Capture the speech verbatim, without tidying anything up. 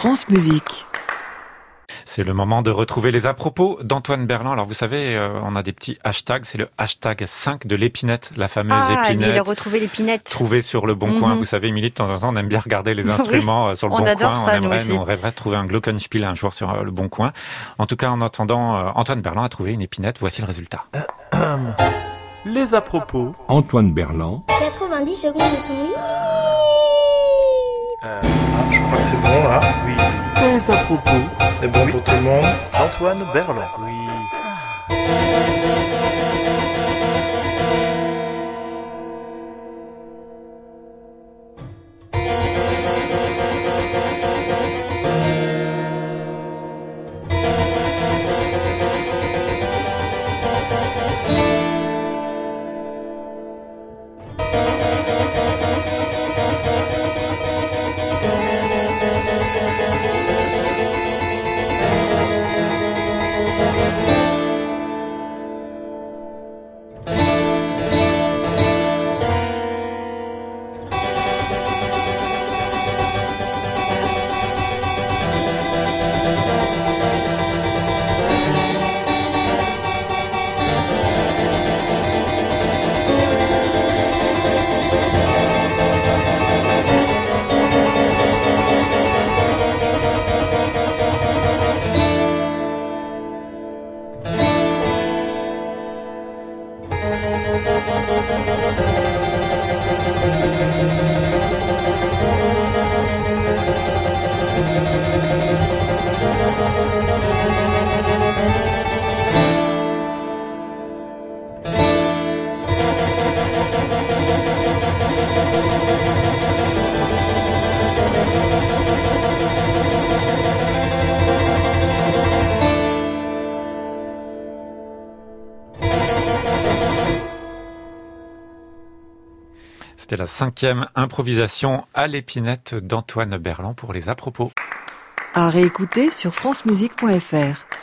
France Musique. C'est le moment de retrouver les à-propos d'Antoine Berland. Alors vous savez, euh, on a des petits hashtags. C'est le hashtag cinq de l'épinette, la fameuse ah, épinette. Ah, retrouver l'épinette. Trouvée sur le Bon mm-hmm. Coin. Vous savez, Émilie, de temps en temps, on aime bien regarder les instruments oui, sur le Bon Coin. Ça, on aimerait, nous, nous, on rêverait de trouver un glockenspiel un jour sur euh, le Bon Coin. En tout cas, en attendant, euh, Antoine Berland a trouvé une épinette. Voici le résultat. Les à-propos. Antoine Berland. quatre-vingt-dix secondes de son lit. Euh, ah, je crois que c'est bon là. Oui. Les à-propos. C'est bon oui. Pour tout le monde. Antoine Berland. Oui. C'était la cinquième improvisation à l'épinette d'Antoine Berland pour les à-propos. À réécouter sur francemusique point f r.